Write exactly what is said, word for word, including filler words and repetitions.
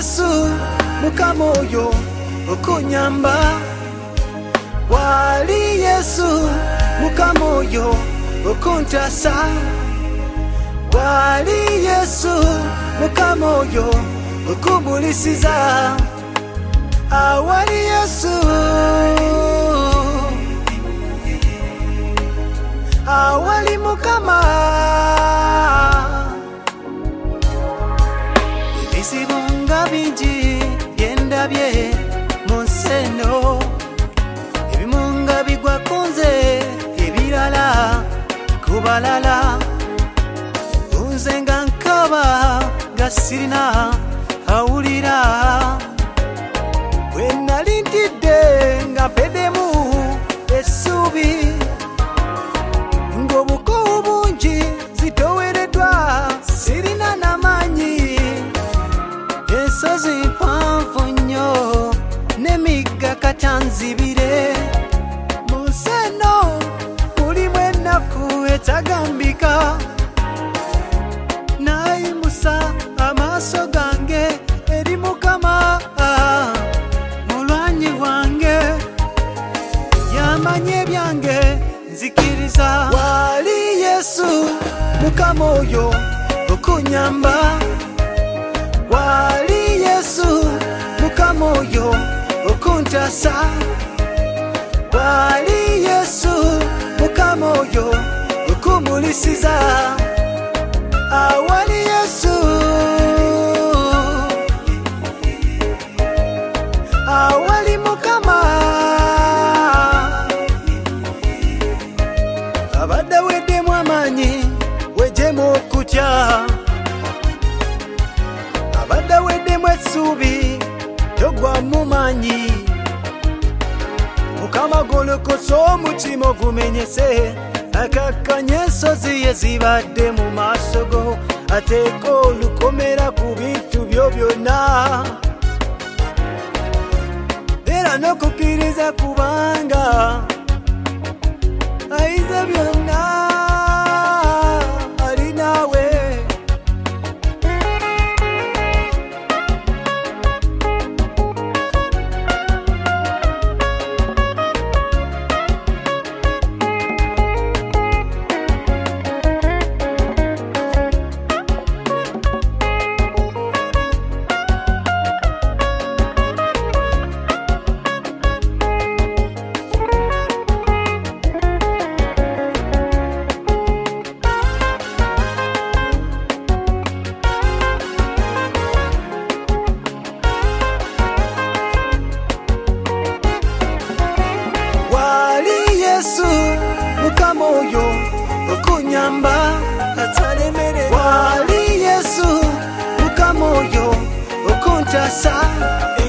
Yesu mukama oyo okunyamba wali Yesu mukama oyo okuntasa wali Yesu mukama oyo okubulisiza awali Yesu awali mukama ebisibunga bingi byendabye museno ebimunga bigwa kunze ebirala kubalala unze nga nkaba gasirina awulira bwenali ntidde nga mpedemu essuubi ng'obukowu bungi zitowereddwa sirina n'amaanyi ensozi mpanvu nnyo n'emigga katanzibire mu nsi eno mulimu ennaku etagambika nayimusa amaaso gange eri mukama mulwanyi wange yamanye ebyange nzikiriza wali Yesu mukama oyo okunyamba wali Yesu mukama oyo okuntasa wali Yesu mukama oyo okumulisiza awali Yesu awali mukama abadde weddemu amaanyi wejjemu okutya abadde weddemu essuubi togwa mu maanyi mukama golokosa omutima ogumenyese akakkanya ensozi yezibadde mu maaso go ateeka olukomera ku bintu byo byonna era n'okukkiriza kubanga ayize byonna ali naawe Yesu mukama oyo okunyamba atalemere wali Yesu mukama oyo okuntasa